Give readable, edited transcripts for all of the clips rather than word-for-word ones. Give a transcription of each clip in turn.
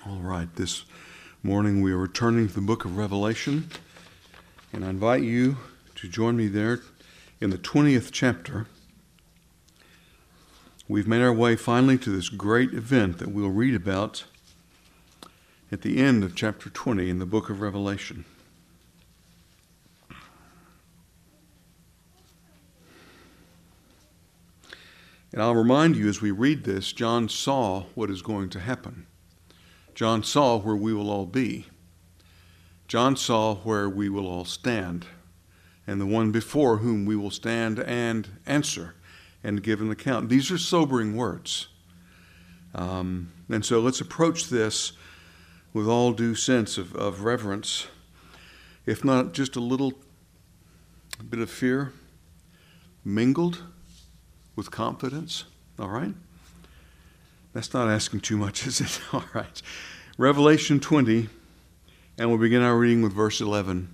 All right, this morning we are returning to the book of Revelation, and I invite you to join me there in the 20th chapter. We've made our way finally to this great event that we'll read about at the end of chapter 20 in the book of Revelation. And I'll remind you as we read this, John saw what is going to happen. John saw where we will all be. John saw where we will all stand, and the one before whom we will stand and answer and give an account. These are sobering words. And so let's approach this with all due sense of reverence, if not just a little bit of fear, mingled with confidence. All right? That's not asking too much, is it? All right. Revelation 20, and we'll begin our reading with verse 11.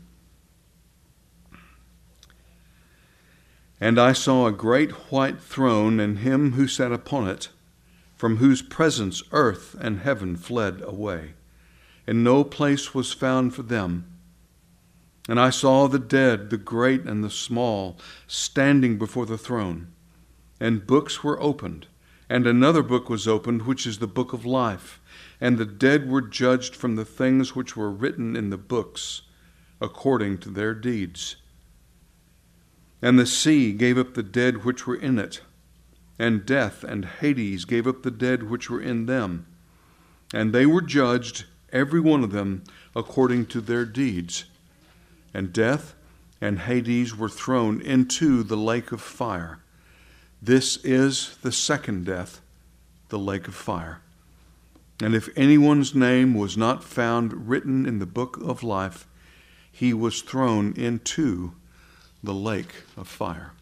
And I saw a great white throne, and him who sat upon it, from whose presence earth and heaven fled away, and no place was found for them. And I saw the dead, the great and the small, standing before the throne, and books were opened. And another book was opened, which is the book of life. And the dead were judged from the things which were written in the books, according to their deeds. And the sea gave up the dead which were in it, and death and Hades gave up the dead which were in them. And they were judged, every one of them, according to their deeds. And death and Hades were thrown into the lake of fire. This is the second death, the lake of fire. And if anyone's name was not found written in the book of life, he was thrown into the lake of fire.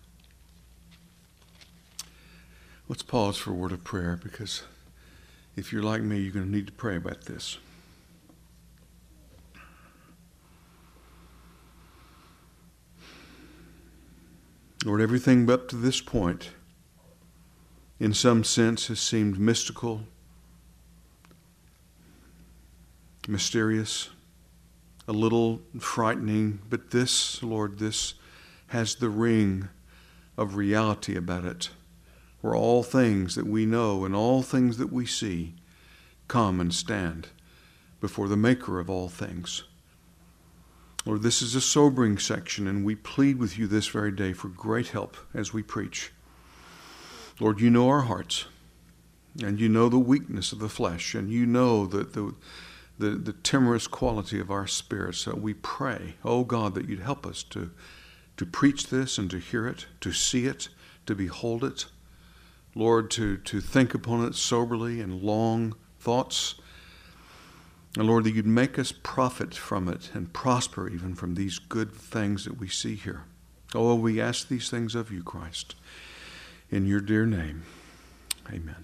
Let's pause for a word of prayer, because if you're like me, you're going to need to pray about this. Lord, everything up to this point, in some sense, has seemed mystical, mysterious, a little frightening. But this, Lord, this has the ring of reality about it, where all things that we know and all things that we see come and stand before the Maker of all things. Lord, this is a sobering section, and we plead with you this very day for great help as we preach. Lord, you know our hearts, and you know the weakness of the flesh, and you know the timorous quality of our spirits. So we pray, oh God, that you'd help us to preach this and to hear it, to see it, to behold it. Lord, to think upon it soberly and long thoughts. And Lord, that you'd make us profit from it and prosper even from these good things that we see here. Oh, we ask these things of you, Christ. In your dear name, amen.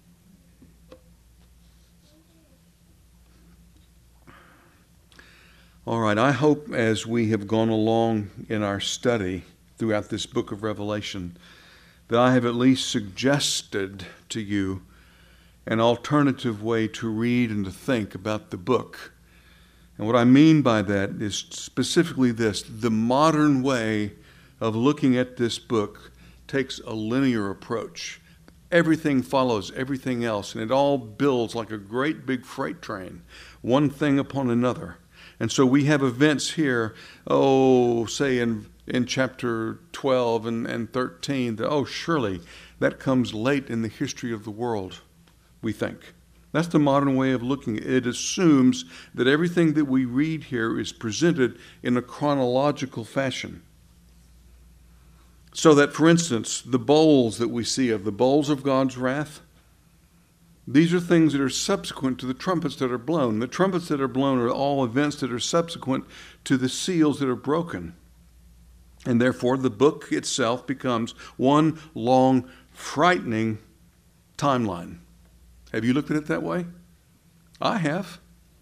All right, I hope as we have gone along in our study throughout this book of Revelation that I have at least suggested to you an alternative way to read and to think about the book. And what I mean by that is specifically this: the modern way of looking at this book takes a linear approach. Everything follows everything else, and it all builds like a great big freight train, one thing upon another. And so we have events here, say in chapter 12 and 13, that, surely that comes late in the history of the world, we think. That's the modern way of looking. It assumes that everything that we read here is presented in a chronological fashion. So that, for instance, the bowls that we see the bowls of God's wrath, these are things that are subsequent to the trumpets that are blown. The trumpets that are blown are all events that are subsequent to the seals that are broken. And therefore, the book itself becomes one long, frightening timeline. Have you looked at it that way? I have.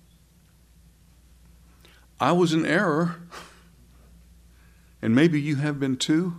I was in error, and maybe you have been too.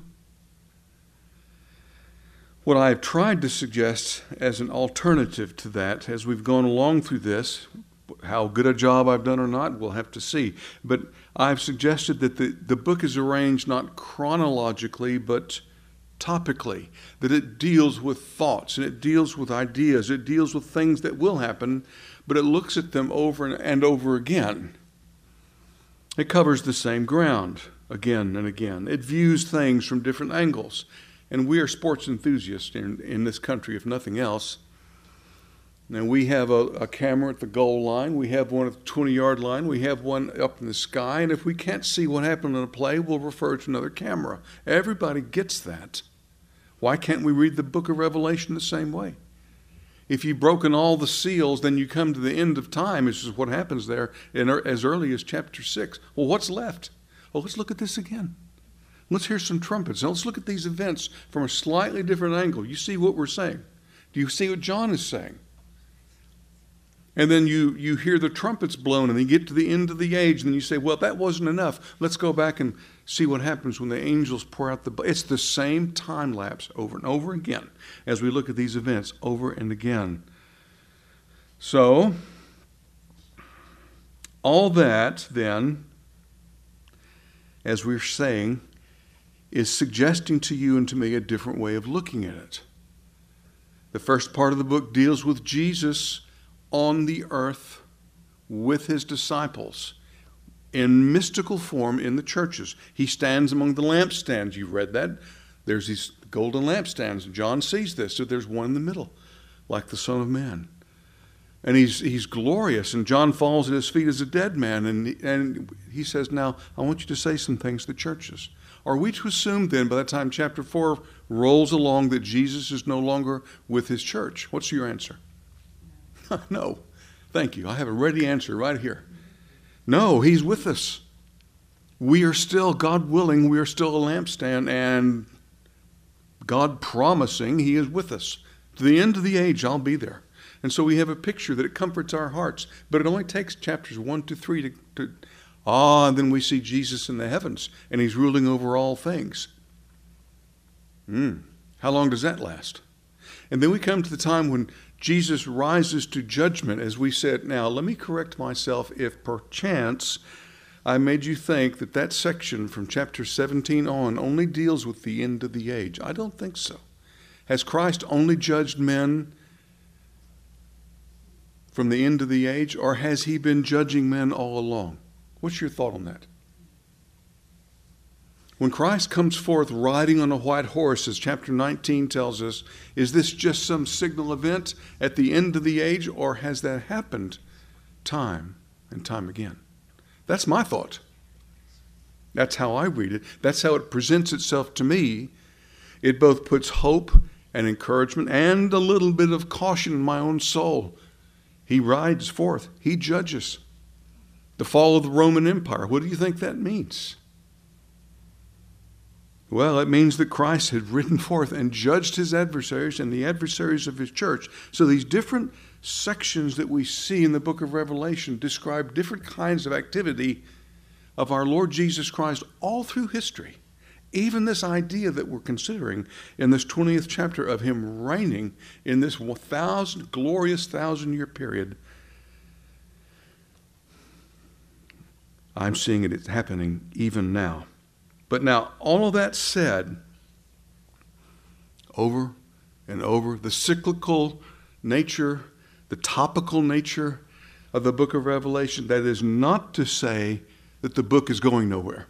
What I have tried to suggest as an alternative to that, as we've gone along through this, How good a job I've done or not, we'll have to see. But I've suggested that the book is arranged not chronologically, but topically, that it deals with thoughts and it deals with ideas, it deals with things that will happen, but it looks at them over and over again. It covers the same ground again and again. It views things from different angles. And we are sports enthusiasts in this country, if nothing else. Now, we have a camera at the goal line. We have one at the 20-yard line. We have one up in the sky. And if we can't see what happened in a play, we'll refer to another camera. Everybody gets that. Why can't we read the book of Revelation the same way? If you've broken all the seals, then you come to the end of time. This is what happens there as early as chapter 6. Well, what's left? Well, let's look at this again. Let's hear some trumpets. Now let's look at these events from a slightly different angle. You see what we're saying? Do you see what John is saying? And then you hear the trumpets blown, and then you get to the end of the age, and then you say, well, that wasn't enough. Let's go back and see what happens when the angels pour out the... It's the same time lapse over and over again as we look at these events over and again. So, all that, then, as we're saying, is suggesting to you and to me a different way of looking at it. The first part of the book deals with Jesus on the earth with his disciples in mystical form in the churches. He stands among the lampstands. You've read that. There's these golden lampstands. John sees this. So there's one in the middle, like the Son of Man. And he's glorious. And John falls at his feet as a dead man. And he says, now, I want you to say some things to the churches. Are we to assume then, by the time chapter 4 rolls along, that Jesus is no longer with his church? What's your answer? No. Thank you. I have a ready answer right here. No, he's with us. We are still, God willing, we are still a lampstand, and God promising he is with us. To the end of the age, I'll be there. And so we have a picture that it comforts our hearts. But it only takes chapters 1 to 3 and then we see Jesus in the heavens, and he's ruling over all things. How long does that last? And then we come to the time when Jesus rises to judgment, as we said. Now, let me correct myself if perchance I made you think that section from chapter 17 on only deals with the end of the age. I don't think so. Has Christ only judged men from the end of the age, or has he been judging men all along? What's your thought on that? When Christ comes forth riding on a white horse, as chapter 19 tells us, is this just some signal event at the end of the age, or has that happened time and time again? That's my thought. That's how I read it. That's how it presents itself to me. It both puts hope and encouragement and a little bit of caution in my own soul. He rides forth. He judges. The fall of the Roman Empire. What do you think that means? Well, it means that Christ had ridden forth and judged his adversaries and the adversaries of his church. So these different sections that we see in the book of Revelation describe different kinds of activity of our Lord Jesus Christ all through history. Even this idea that we're considering in this 20th chapter of him reigning in this glorious 1,000-year period, I'm seeing it happening even now. But now, all of that said, over and over, the cyclical nature, the topical nature of the book of Revelation, that is not to say that the book is going nowhere.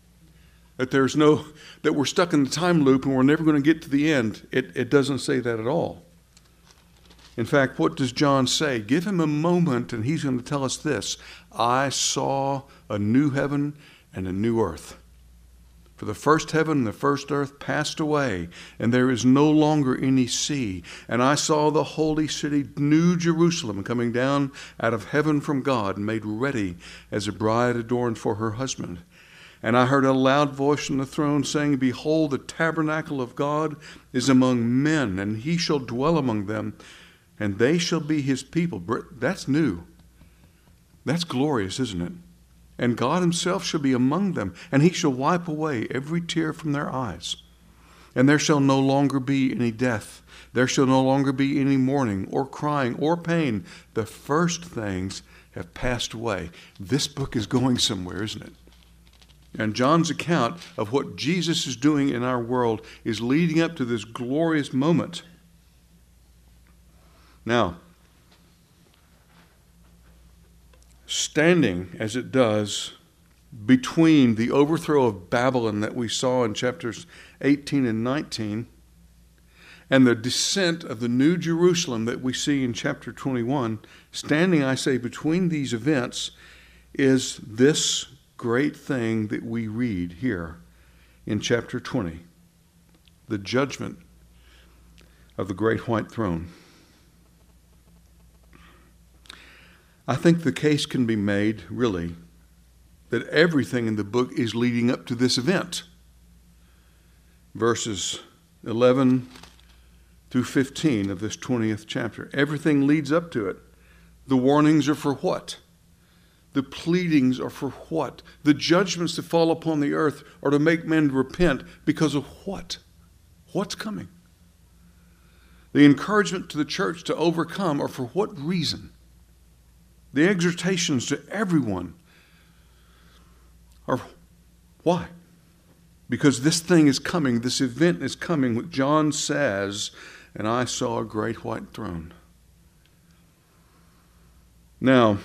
That we're stuck in the time loop and we're never going to get to the end. It doesn't say that at all. In fact, what does John say? Give him a moment and he's going to tell us this. I saw a new heaven and a new earth. For the first heaven and the first earth passed away, and there is no longer any sea. And I saw the holy city, New Jerusalem, coming down out of heaven from God, made ready as a bride adorned for her husband. And I heard a loud voice from the throne saying, Behold, the tabernacle of God is among men, and he shall dwell among them, and they shall be his people. That's new. That's glorious, isn't it? And God himself shall be among them, and he shall wipe away every tear from their eyes. And there shall no longer be any death. There shall no longer be any mourning or crying or pain. The first things have passed away. This book is going somewhere, isn't it? And John's account of what Jesus is doing in our world is leading up to this glorious moment. Now, standing as it does between the overthrow of Babylon that we saw in chapters 18 and 19 and the descent of the New Jerusalem that we see in chapter 21, standing, I say, between these events is this great thing that we read here in chapter 20, the judgment of the great white throne. I think the case can be made, really, that everything in the book is leading up to this event. Verses 11 through 15 of this 20th chapter. Everything leads up to it. The warnings are for what? The pleadings are for what? The judgments that fall upon the earth are to make men repent because of what? What's coming? The encouragement to the church to overcome are for what reason? The exhortations to everyone are why? Because this thing is coming, this event is coming. What John says, and I saw a great white throne. Now,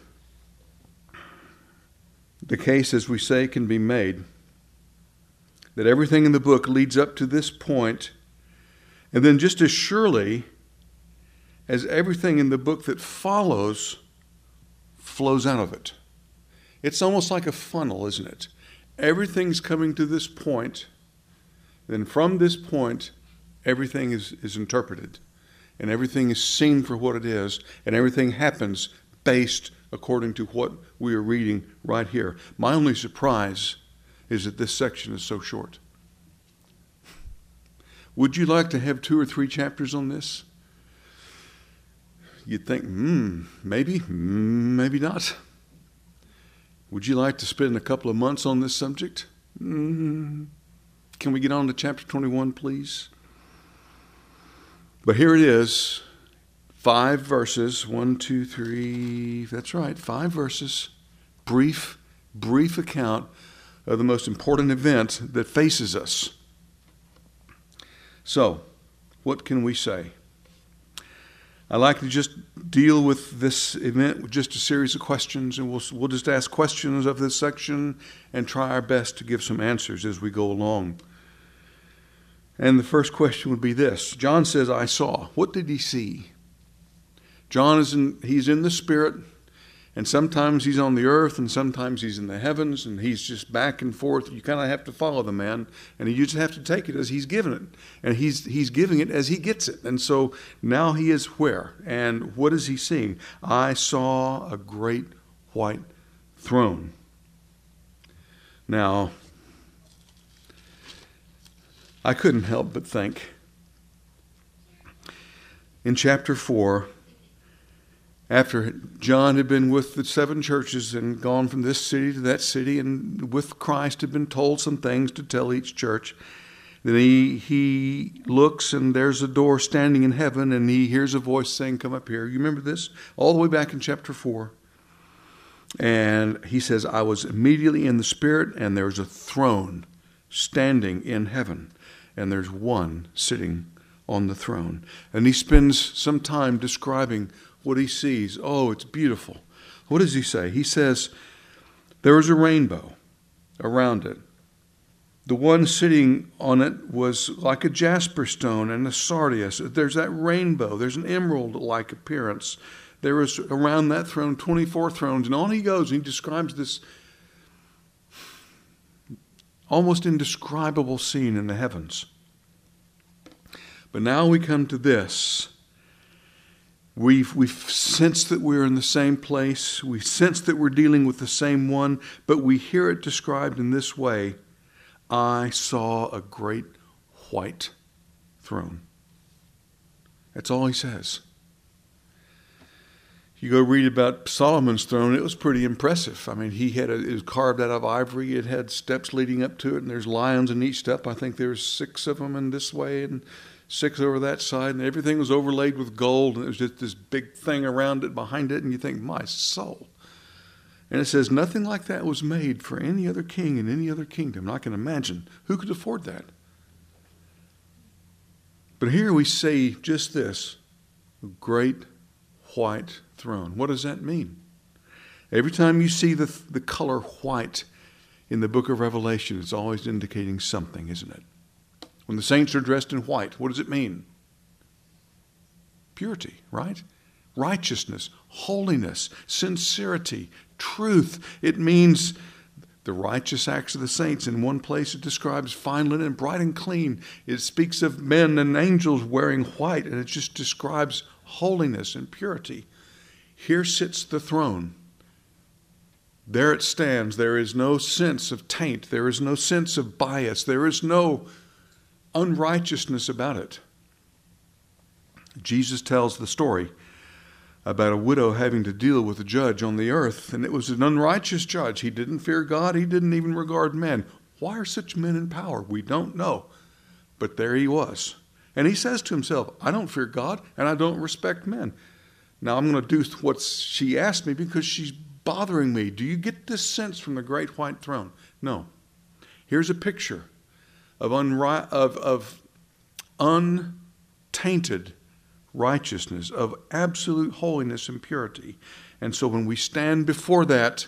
the case, as we say, can be made that everything in the book leads up to this point, and then just as surely as everything in the book that follows flows out of it. It's almost like a funnel, isn't it? Everything's coming to this point, then from this point, everything is interpreted, and everything is seen for what it is, and everything happens based according to what we are reading right here. My only surprise is that this section is so short. Would you like to have 2 or 3 chapters on this? You'd think, maybe not. Would you like to spend a couple of months on this subject? Can we get on to chapter 21, please? But here it is, 5 verses, 1, 2, 3, that's right, 5 verses, brief account of the most important event that faces us. So, what can we say? I like to just deal with this event with just a series of questions, and we'll just ask questions of this section and try our best to give some answers as we go along. And the first question would be this. John says, I saw. What did he see? John he's in the Spirit, and sometimes he's on the earth, and sometimes he's in the heavens, and he's just back and forth. You kind of have to follow the man, and you just have to take it as he's given it. And he's giving it as he gets it. And so now he is where? And what is he seeing? I saw a great white throne. Now, I couldn't help but think, in chapter 4, after John had been with the 7 churches and gone from this city to that city, and with Christ had been told some things to tell each church, then he looks, and there's a door standing in heaven, and he hears a voice saying, come up here. You remember this? All the way back in chapter 4. And he says, I was immediately in the Spirit, and there's a throne standing in heaven, and there's one sitting on the throne. And he spends some time describing what he sees. Oh, it's beautiful. What does he say? He says, there was a rainbow around it. The one sitting on it was like a jasper stone and a sardius. There's that rainbow. There's an emerald-like appearance. There was around that throne 24 thrones. And on he goes, and he describes this almost indescribable scene in the heavens. But now we come to this. We've sensed that we're in the same place. We sense that we're dealing with the same one, but we hear it described in this way. I saw a great white throne. That's all he says. You go read about Solomon's throne, it was pretty impressive. I mean, it was carved out of ivory. It had steps leading up to it, and there's lions in each step. I think there's 6 of them in this way, and 6 over that side, and everything was overlaid with gold, and it was just this big thing around it, behind it, and you think, my soul. And it says, nothing like that was made for any other king in any other kingdom. And I can imagine, who could afford that? But here we see just this, a great white throne. What does that mean? Every time you see the color white in the book of Revelation, it's always indicating something, isn't it? When the saints are dressed in white, what does it mean? Purity, right? Righteousness, holiness, sincerity, truth. It means the righteous acts of the saints. In one place it describes fine linen, bright and clean. It speaks of men and angels wearing white, and it just describes holiness and purity. Here sits the throne. There it stands. There is no sense of taint. There is no sense of bias. There is no unrighteousness about it. Jesus tells the story about a widow having to deal with a judge on the earth, and it was an unrighteous judge. He didn't fear God. He didn't even regard men. Why are such men in power? We don't know. But there he was. And he says to himself, I don't fear God, and I don't respect men. Now I'm going to do what she asked me because she's bothering me. Do you get this sense from the great white throne? No. Here's a picture of untainted righteousness, of absolute holiness and purity. And so when we stand before that,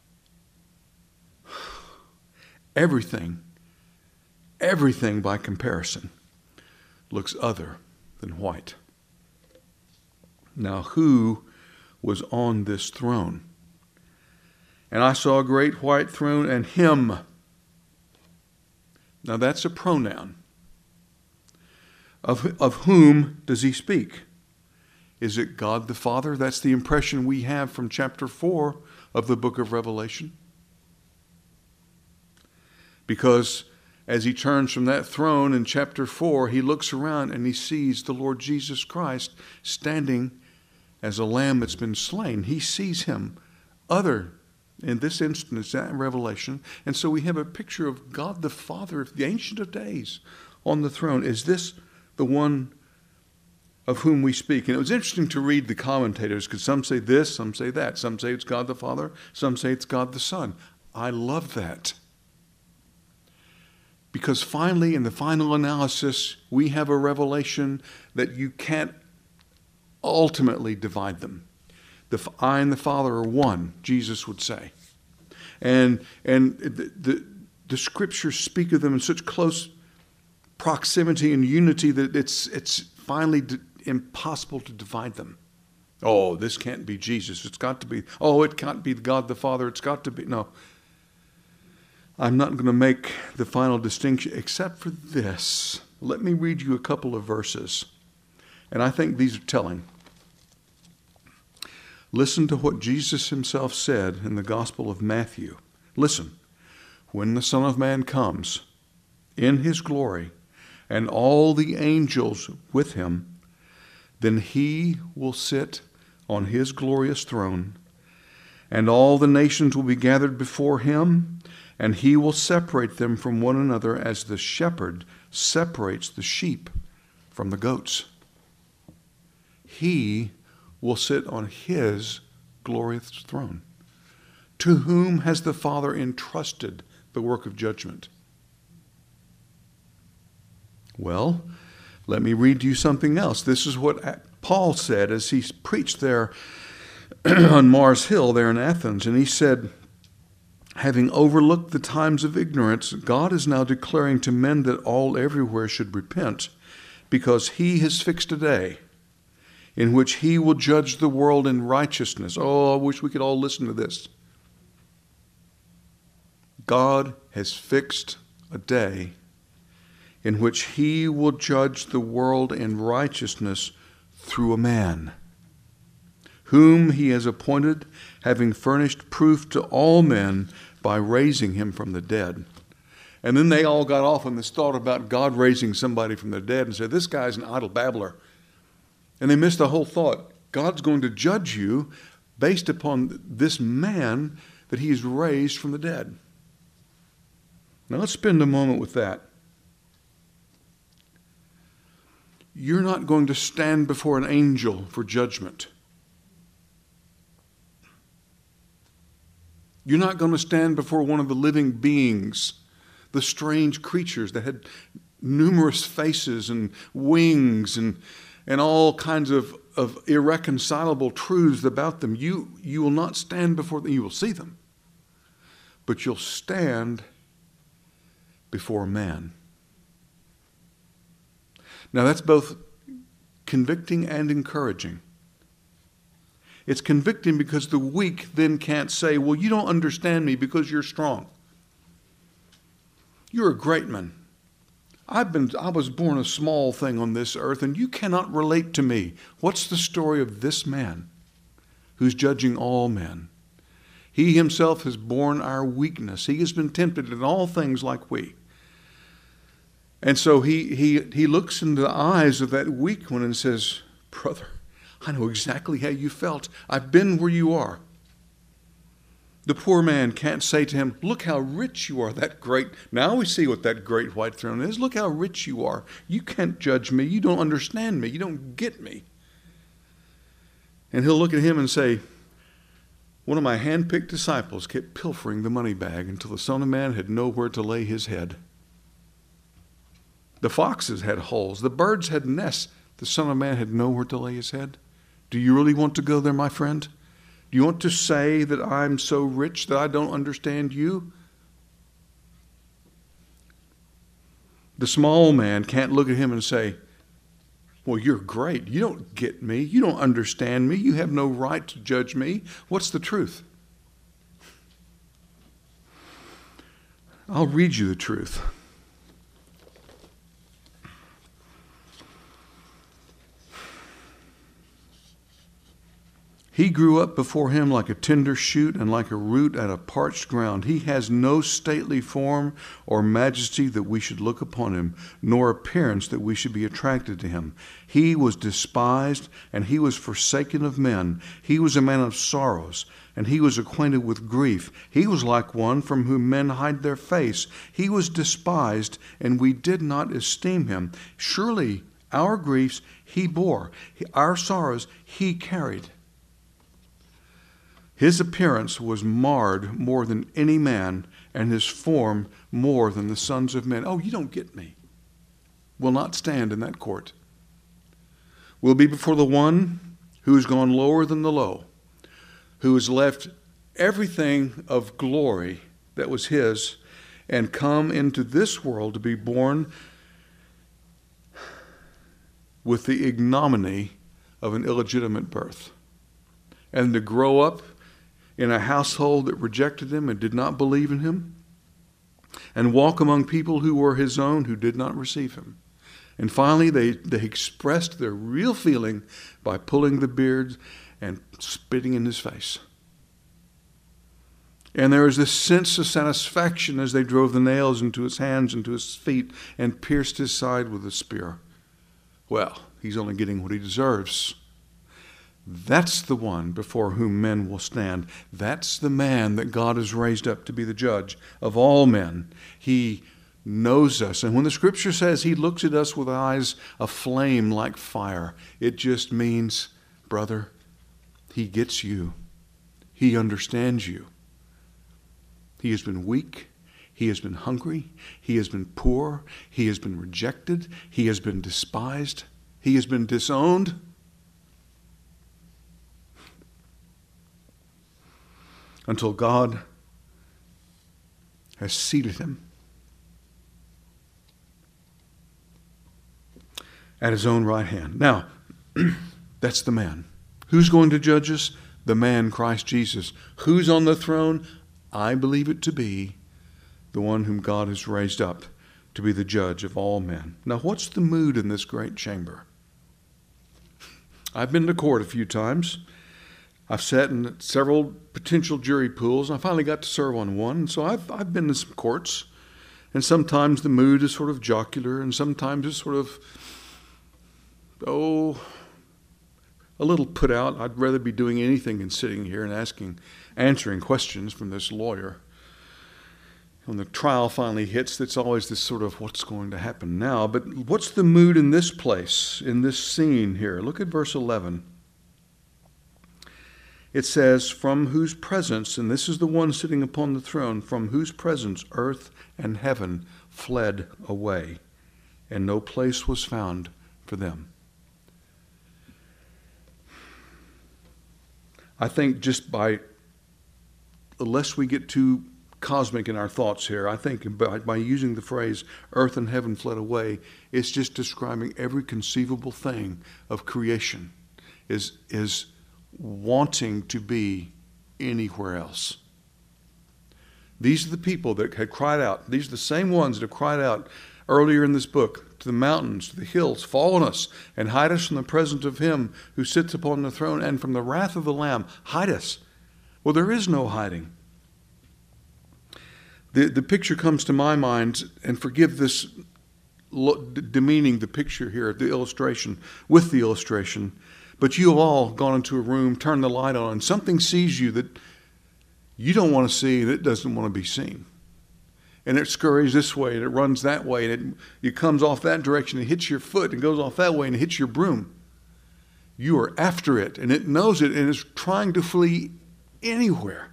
everything by comparison looks other than white. Now, who was on this throne? And I saw a great white throne and him. Now that's a pronoun. Of whom does he speak? Is it God the Father? That's the impression we have from chapter 4 of the book of Revelation. Because as he turns from that throne in chapter 4, he looks around and he sees the Lord Jesus Christ standing as a lamb that's been slain. He sees him other, in this instance, that Revelation. And so we have a picture of God the Father, the Ancient of Days, on the throne. Is this the one of whom we speak? And it was interesting to read the commentators, because some say this, some say that. Some say it's God the Father, some say it's God the Son. I love that. Because finally, in the final analysis, we have a revelation that you can't ultimately divide them. I and the Father are one, Jesus would say. And the Scriptures speak of them in such close proximity and unity that it's finally impossible to divide them. Oh, this can't be Jesus. It's got to be. Oh, it can't be God the Father. It's got to be. No. I'm not going to make the final distinction except for this. Let me read you a couple of verses. And I think these are telling. Listen to what Jesus himself said in the Gospel of Matthew. Listen. When the Son of Man comes in his glory and all the angels with him, then he will sit on his glorious throne, and all the nations will be gathered before him, and he will separate them from one another as the shepherd separates the sheep from the goats. He will sit on his glorious throne. To whom has the Father entrusted the work of judgment? Well, let me read you something else. This is what Paul said as he preached there on Mars Hill there in Athens. And he said, having overlooked the times of ignorance, God is now declaring to men that all everywhere should repent, because he has fixed a day in which he will judge the world in righteousness. Oh, I wish we could all listen to this. God has fixed a day in which he will judge the world in righteousness through a man, whom he has appointed, having furnished proof to all men by raising him from the dead. And then they all got off on this thought about God raising somebody from the dead and said, this guy's an idle babbler. And they missed the whole thought. God's going to judge you based upon this man that he's raised from the dead. Now let's spend a moment with that. you're not going to stand before an angel for judgment. You're not going to stand before one of the living beings, the strange creatures that had numerous faces and wings and all kinds of irreconcilable truths about them. You will not stand before them. You will see them. But you'll stand before man. Now that's both convicting and encouraging. It's convicting because the weak then can't say, well, you don't understand me because you're strong. You're a great man. I was born a small thing on this earth, and you cannot relate to me. What's the story of this man who's judging all men? He himself has borne our weakness. He has been tempted in all things like we. And so he looks into the eyes of that weak one and says, brother, I know exactly how you felt. I've been where you are. The poor man can't say to him, look how rich you are, that great. Now we see what that great white throne is. Look how rich you are. You can't judge me. You don't understand me. You don't get me. And he'll look at him and say, one of my hand-picked disciples kept pilfering the money bag until the Son of Man had nowhere to lay his head. The foxes had holes. The birds had nests. The Son of Man had nowhere to lay his head. Do you really want to go there, my friend? Do you want to say that I'm so rich that I don't understand you? The small man can't look at him and say, well, you're great. You don't get me. You don't understand me. You have no right to judge me. What's the truth? I'll read you the truth. He grew up before him like a tender shoot and like a root out of parched ground. He has no stately form or majesty that we should look upon him, nor appearance that we should be attracted to him. He was despised and he was forsaken of men. He was a man of sorrows and he was acquainted with grief. He was like one from whom men hide their face. He was despised and we did not esteem him. Surely our griefs he bore, our sorrows he carried. His appearance was marred more than any man, and his form more than the sons of men. Oh, you don't get me. Will not stand in that court. Will be before the one who has gone lower than the low, who has left everything of glory that was his, and come into this world to be born with the ignominy of an illegitimate birth, and to grow up in a household that rejected him and did not believe in him, and walk among people who were his own who did not receive him. And finally, they expressed their real feeling by pulling the beard and spitting in his face. And there was this sense of satisfaction as they drove the nails into his hands and to his feet and pierced his side with a spear. Well, he's only getting what he deserves. That's the one before whom men will stand. That's the man that God has raised up to be the judge of all men. He knows us. And when the scripture says he looks at us with eyes aflame like fire, it just means, brother, he gets you. He understands you. He has been weak. He has been hungry. He has been poor. He has been rejected. He has been despised. He has been disowned. Until God has seated him at his own right hand. Now, that's the man. Who's going to judge us? The man, Christ Jesus. Who's on the throne? I believe it to be the one whom God has raised up to be the judge of all men. Now, what's the mood in this great chamber? I've been to court a few times. I've sat in several potential jury pools. I finally got to serve on one. So I've been to some courts. And sometimes the mood is sort of jocular. And sometimes it's sort of, a little put out. I'd rather be doing anything than sitting here and answering questions from this lawyer. when the trial finally hits, it's always this sort of what's going to happen now. But what's the mood in this place, in this scene here? Look at verse 11. It says, from whose presence, and this is the one sitting upon the throne, from whose presence earth and heaven fled away, and no place was found for them. I think just unless we get too cosmic in our thoughts here, I think by using the phrase earth and heaven fled away, it's just describing every conceivable thing of creation is wanting to be anywhere else. These are the people that had cried out. These are the same ones that have cried out earlier in this book, to the mountains, to the hills, fall on us and hide us from the presence of him who sits upon the throne and from the wrath of the Lamb. Hide us. Well, there is no hiding. The picture comes to my mind, and forgive this demeaning the picture here, the illustration, with the illustration, but you have all gone into a room, turned the light on, and something sees you that you don't want to see, and it doesn't want to be seen. And it scurries this way, and it runs that way, and it comes off that direction, and hits your foot, and goes off that way, and it hits your broom. You are after it, and it knows it, and is trying to flee anywhere.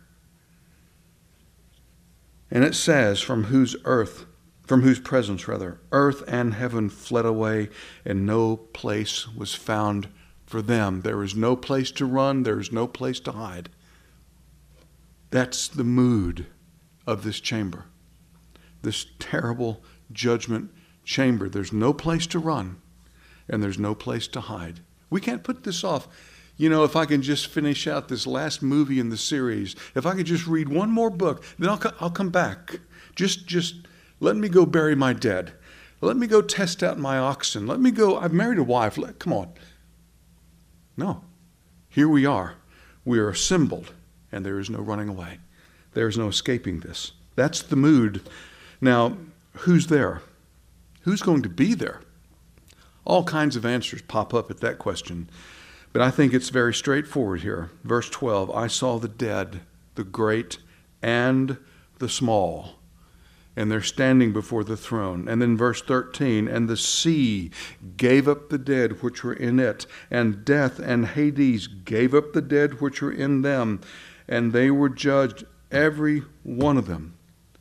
And it says, from whose presence, earth and heaven fled away, and no place was found for them. There is no place to run. There is no place to hide. That's the mood of this chamber. This terrible judgment chamber. There's no place to run, and there's no place to hide. We can't put this off. You know, if I can just finish out this last movie in the series, if I could just read one more book, then I'll come back. Just let me go bury my dead. Let me go test out my oxen. Let me go, I've married a wife. Come on. No. Here we are. We are assembled, and there is no running away. There is no escaping this. That's the mood. Now, who's there? Who's going to be there? All kinds of answers pop up at that question. But I think it's very straightforward here. Verse 12, I saw the dead, the great and the small, and they're standing before the throne. And then verse 13, and the sea gave up the dead which were in it, and death and Hades gave up the dead which were in them, and they were judged, every one of them.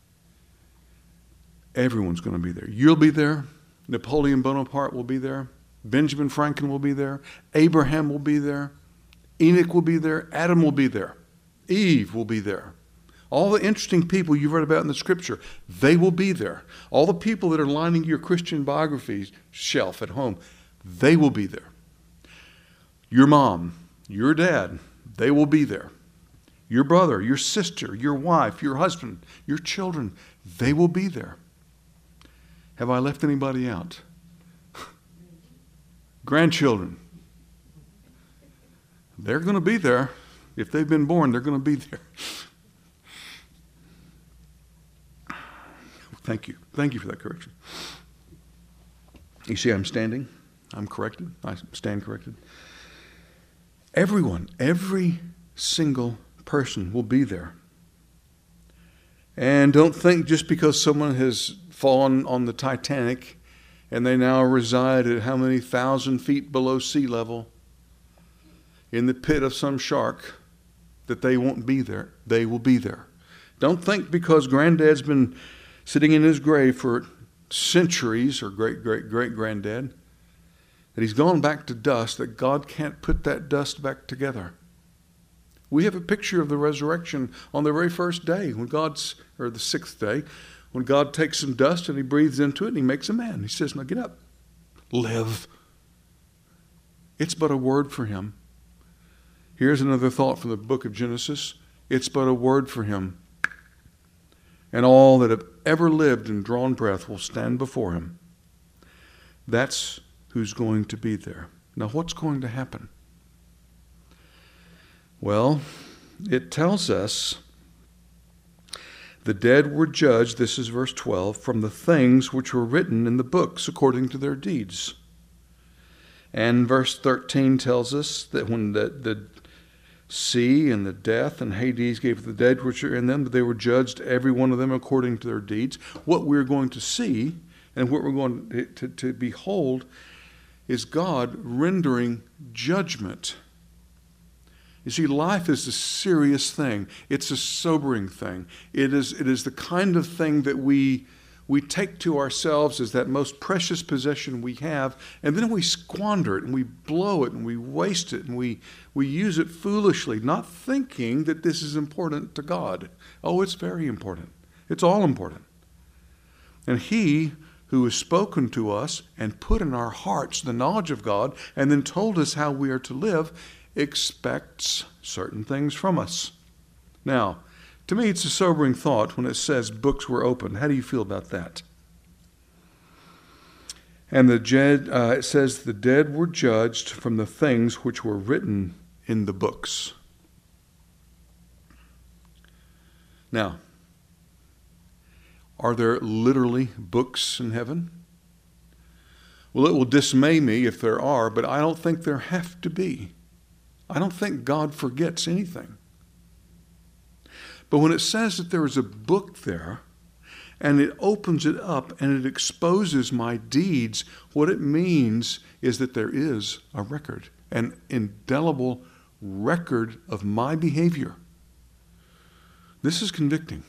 Everyone's going to be there. You'll be there. Napoleon Bonaparte will be there. Benjamin Franklin will be there. Abraham will be there. Enoch will be there. Adam will be there. Eve will be there. All the interesting people you've read about in the scripture, they will be there. All the people that are lining your Christian biography shelf at home, they will be there. Your mom, your dad, they will be there. Your brother, your sister, your wife, your husband, your children, they will be there. Have I left anybody out? Grandchildren. They're going to be there. If they've been born, they're going to be there. Thank you. Thank you for that correction. You see, I'm standing. I'm corrected. I stand corrected. Everyone, every single person will be there. And don't think just because someone has fallen on the Titanic and they now reside at how many thousand feet below sea level in the pit of some shark that they won't be there. They will be there. Don't think because Granddad's been sitting in his grave for centuries, or great-great-great-granddad, that he's gone back to dust, that God can't put that dust back together. We have a picture of the resurrection on the very first day, or the sixth day, when God takes some dust and he breathes into it and he makes a man. He says, now get up, live. It's but a word for him. Here's another thought from the book of Genesis. It's but a word for him. And all that have ever lived and drawn breath will stand before him. That's who's going to be there. Now, what's going to happen? Well, it tells us the dead were judged, this is verse 12, from the things which were written in the books according to their deeds. And verse 13 tells us that when the sea and the death and Hades gave the dead which are in them, but they were judged, every one of them according to their deeds. What we're going to see and what we're going to behold is God rendering judgment. You see, life is a serious thing. It's a sobering thing. It is the kind of thing that we take to ourselves as that most precious possession we have, and then we squander it, and we blow it, and we waste it, and we use it foolishly, not thinking that this is important to God. Oh, it's very important. It's all important. And He who has spoken to us and put in our hearts the knowledge of God and then told us how we are to live expects certain things from us. Now, to me, it's a sobering thought when it says books were opened. How do you feel about that? And it says the dead were judged from the things which were written in the books. Now, are there literally books in heaven? Well, it will dismay me if there are, but I don't think there have to be. I don't think God forgets anything. But when it says that there is a book there, and it opens it up and it exposes my deeds, what it means is that there is a record, an indelible record of my behavior. This is convicting.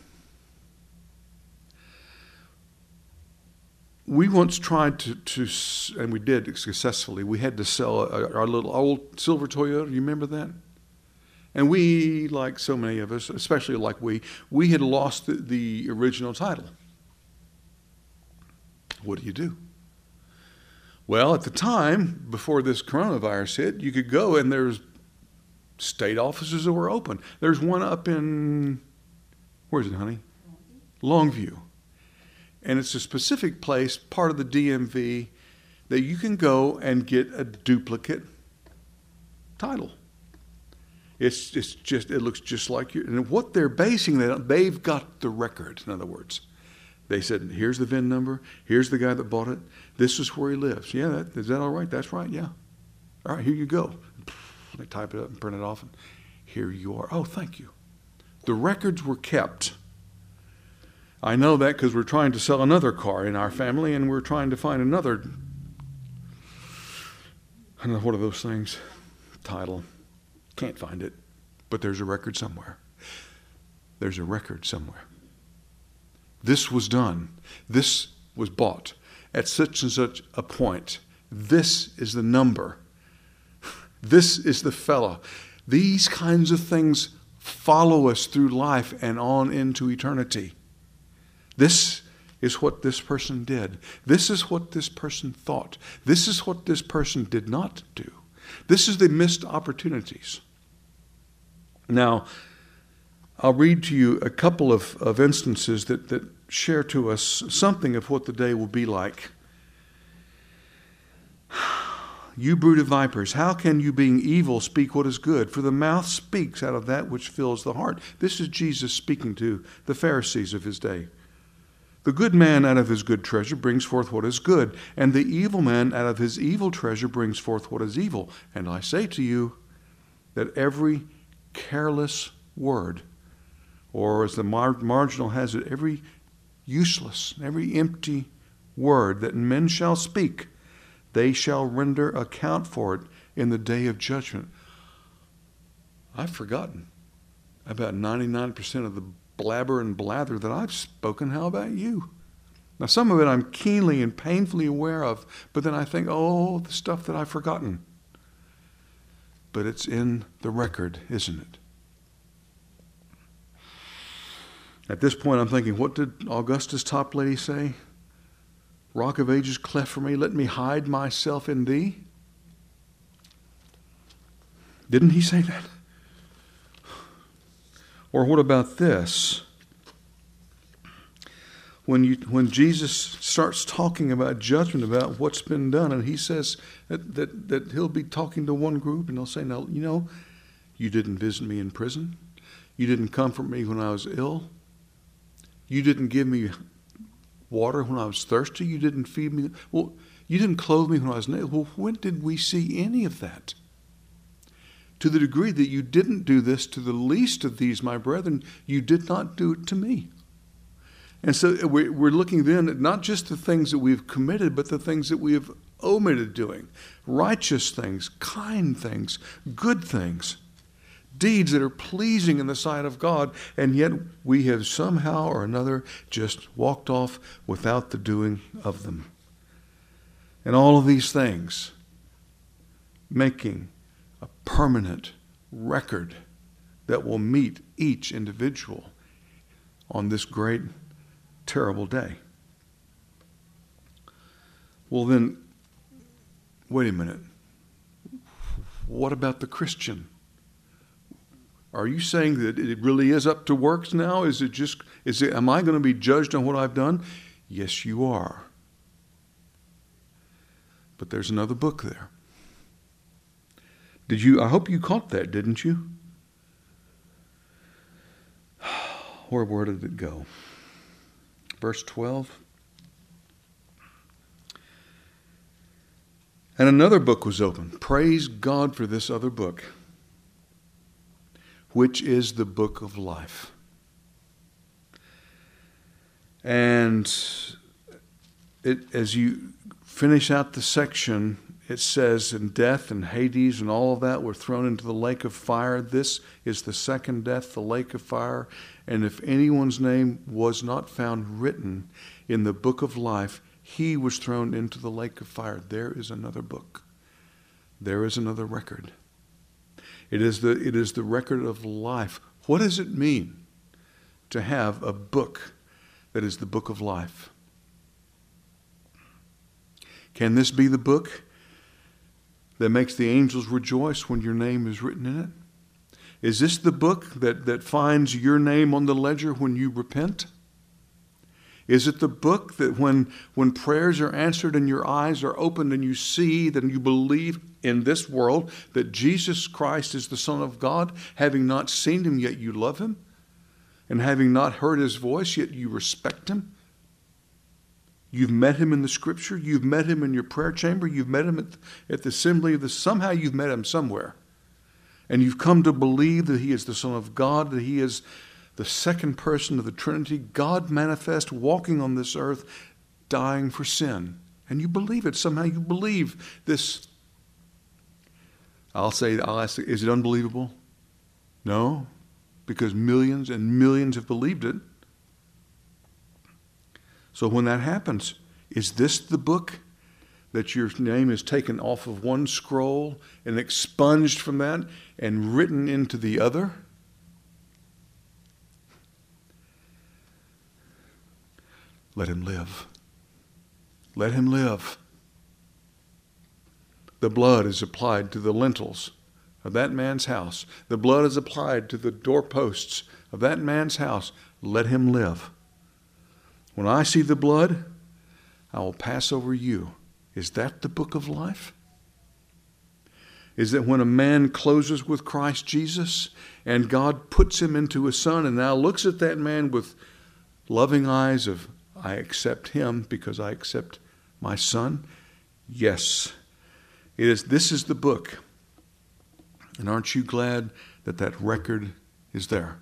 We once tried to, and we did successfully, we had to sell our little old silver Toyota. You remember that? And we, like so many of us, especially like we had lost the original title. What do you do? Well, at the time, before this coronavirus hit, you could go and there's state offices that were open. There's one up in, where is it, honey? Longview. And it's a specific place, part of the DMV, that you can go and get a duplicate title. It looks just like you. And what they're basing that on, they've got the record, in other words. They said, here's the VIN number, here's the guy that bought it, this is where he lives. Yeah, is that all right? That's right, yeah. All right, here you go. They type it up and print it off, and here you are. Oh, thank you. The records were kept. I know that because we're trying to sell another car in our family, and we're trying to find another, I don't know, what are those things? Title. Can't find it, but there's a record somewhere. There's a record somewhere. This was done. This was bought at such and such a point. This is the number. This is the fellow. These kinds of things follow us through life and on into eternity. This is what this person did. This is what this person thought. This is what this person did not do. This is the missed opportunities. Now, I'll read to you a couple of instances that share to us something of what the day will be like. You brood of vipers, how can you being evil speak what is good? For the mouth speaks out of that which fills the heart. This is Jesus speaking to the Pharisees of his day. The good man out of his good treasure brings forth what is good, and the evil man out of his evil treasure brings forth what is evil. And I say to you that every careless word, or as the marginal has it, every useless, every empty word that men shall speak, they shall render account for it in the day of judgment. I've forgotten about 99% of the blabber and blather that I've spoken. How about you? Now, some of it I'm keenly and painfully aware of, but then I think, oh, the stuff that I've forgotten. But it's in the record, isn't it? At this point, I'm thinking, what did Augustus Toplady say? Rock of ages, cleft for me, let me hide myself in thee. Didn't he say that? Or what about this? When Jesus starts talking about judgment, about what's been done, and he says that he'll be talking to one group, and they'll say, "No, you didn't visit me in prison. You didn't comfort me when I was ill. You didn't give me water when I was thirsty. You didn't feed me. Well, you didn't clothe me when I was naked." Well, when did we see any of that? To the degree that you didn't do this to the least of these, my brethren, you did not do it to me. And so we're looking then at not just the things that we've committed, but the things that we have omitted doing. Righteous things, kind things, good things, deeds that are pleasing in the sight of God, and yet we have somehow or another just walked off without the doing of them. And all of these things making a permanent record that will meet each individual on this great, terrible day. Well then, wait a minute. What about the Christian? Are you saying that it really is up to works now? Am I going to be judged on what I've done? Yes, you are. But there's another book there. I hope you caught that, didn't you? Where did it go? Verse 12. And another book was opened. Praise God for this other book, which is the book of life. And as you finish out the section, it says, and death and Hades and all of that were thrown into the lake of fire. This is the second death, the lake of fire. And if anyone's name was not found written in the book of life, he was thrown into the lake of fire. There is another book. There is another record. It is the record of life. What does it mean to have a book that is the book of life? Can this be the book that makes the angels rejoice when your name is written in it? Is this the book that finds your name on the ledger when you repent? Is it the book that when prayers are answered and your eyes are opened and you see, then you believe in this world that Jesus Christ is the Son of God, having not seen him, yet you love him? And having not heard his voice, yet you respect him? You've met him in the Scripture. You've met him in your prayer chamber. You've met him at the assembly of the... Somehow you've met him somewhere. And you've come to believe that he is the Son of God, that he is the second person of the Trinity, God manifest, walking on this earth, dying for sin. And you believe it. Somehow you believe this. I'll ask, is it unbelievable? No, because millions and millions have believed it. So when that happens, is this the book that your name is taken off of one scroll and expunged from that and written into the other? Let him live. Let him live. The blood is applied to the lintels of that man's house. The blood is applied to the doorposts of that man's house. Let him live. When I see the blood, I will pass over you. Is that the book of life? Is that when a man closes with Christ Jesus and God puts him into his Son and now looks at that man with loving eyes of, I accept him because I accept my Son? Yes. This is the book. And aren't you glad that that record is there?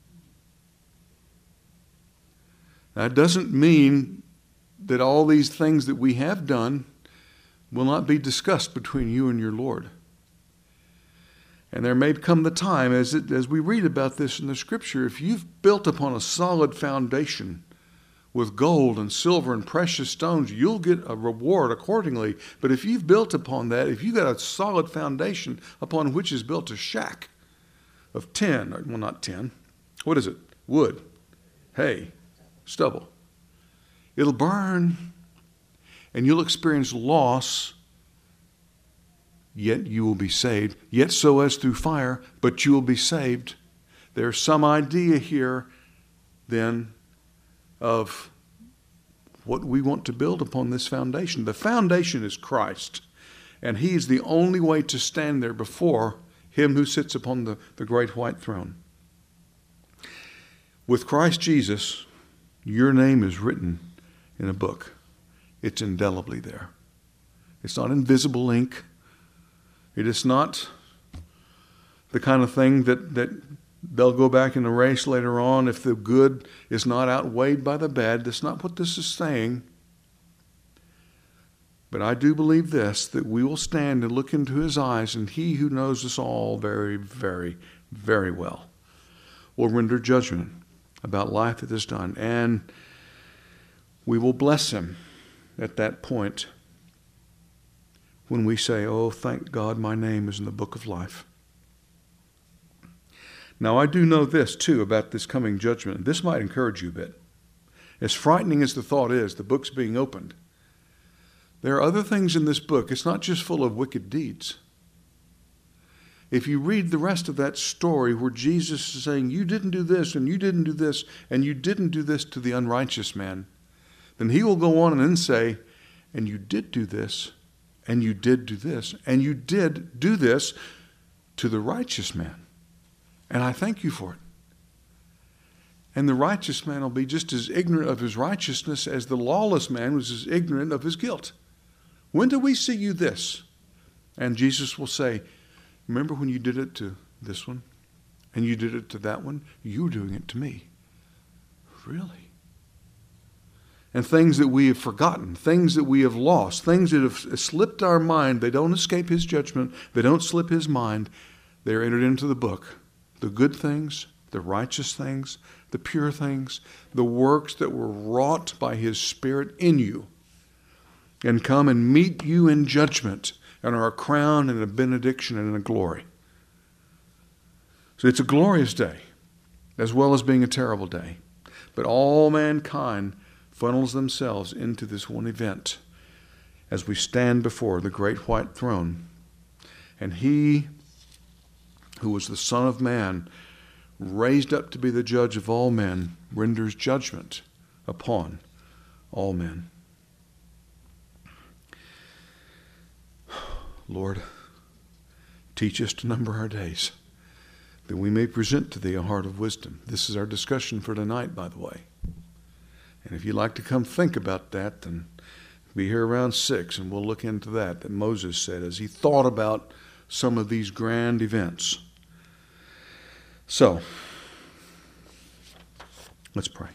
That doesn't mean that all these things that we have done will not be discussed between you and your Lord. And there may come the time, as we read about this in the Scripture, if you've built upon a solid foundation with gold and silver and precious stones, you'll get a reward accordingly. But if you've built upon that, if you've got a solid foundation upon which is built a shack of not 10, what is it? Wood, hay, stubble. It'll burn and you'll experience loss, yet you will be saved. Yet so as through fire, but you will be saved. There's some idea here then of what we want to build upon this foundation. The foundation is Christ, and he is the only way to stand there before him who sits upon the great white throne. With Christ Jesus, your name is written in a book. It's indelibly there. It's not invisible ink. It is not the kind of thing that they'll go back in the race later on if the good is not outweighed by the bad. That's not what this is saying. But I do believe this, that we will stand and look into his eyes, and he who knows us all very, very, very well will render judgment about life that is done. And we will bless him at that point when we say, oh, thank God my name is in the book of life. Now, I do know this, too, about this coming judgment. This might encourage you a bit. As frightening as the thought is, the book's being opened, there are other things in this book. It's not just full of wicked deeds. If you read the rest of that story where Jesus is saying, you didn't do this, and you didn't do this, and you didn't do this to the unrighteous man, then he will go on and then say, and you did do this, and you did do this, and you did do this to the righteous man. And I thank you for it. And the righteous man will be just as ignorant of his righteousness as the lawless man was as ignorant of his guilt. When do we see you this? And Jesus will say, remember when you did it to this one? And you did it to that one? You were doing it to me. Really? And things that we have forgotten, things that we have lost, things that have slipped our mind, they don't escape his judgment, they don't slip his mind. They're entered into the book. The good things, the righteous things, the pure things, the works that were wrought by his Spirit in you, and come and meet you in judgment and are a crown and a benediction and a glory. So it's a glorious day, as well as being a terrible day. But all mankind funnels themselves into this one event as we stand before the great white throne. And he who was the Son of Man, raised up to be the judge of all men, renders judgment upon all men. Lord, teach us to number our days, that we may present to thee a heart of wisdom. This is our discussion for tonight, by the way. And if you'd like to come think about that, then be here around 6, and we'll look into that Moses said as he thought about some of these grand events. So, let's pray.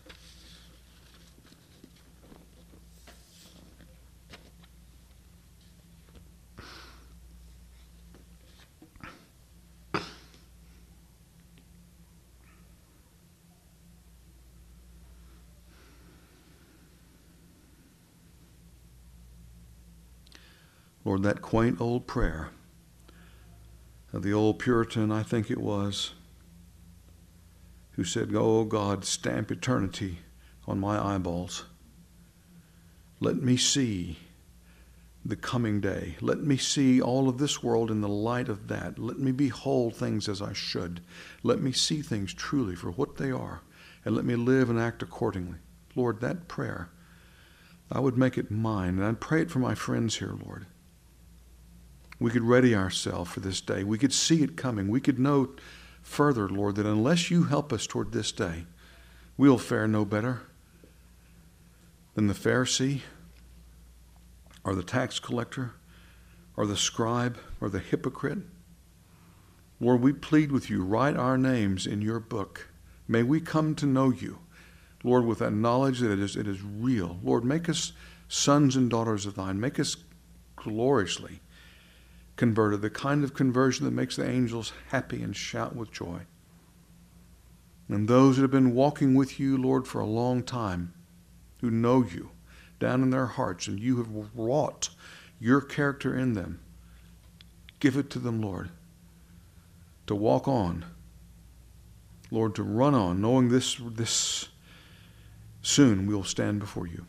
Lord, that quaint old prayer of the old Puritan, I think it was, who said, oh God, stamp eternity on my eyeballs. Let me see the coming day. Let me see all of this world in the light of that. Let me behold things as I should. Let me see things truly for what they are, and let me live and act accordingly. Lord, that prayer, I would make it mine, and I'd pray it for my friends here, Lord. We could ready ourselves for this day. We could see it coming. We could know further, Lord, that unless you help us toward this day, we'll fare no better than the Pharisee or the tax collector or the scribe or the hypocrite. Lord, we plead with you, write our names in your book. May we come to know you, Lord, with that knowledge that it is real. Lord, make us sons and daughters of thine. Make us gloriously converted, the kind of conversion that makes the angels happy and shout with joy. And those that have been walking with you, Lord, for a long time, who know you down in their hearts, and you have wrought your character in them, give it to them, Lord, to walk on, Lord, to run on, knowing this soon we will stand before you.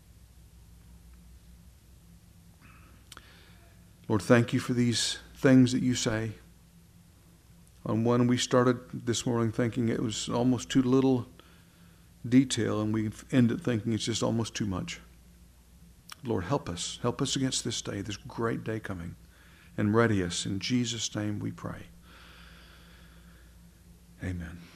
Lord, thank you for these things that you say. On one, we started this morning thinking it was almost too little detail, and we've ended thinking it's just almost too much. Lord, help us. Help us against this day, this great day coming, and ready us. In Jesus' name we pray. Amen.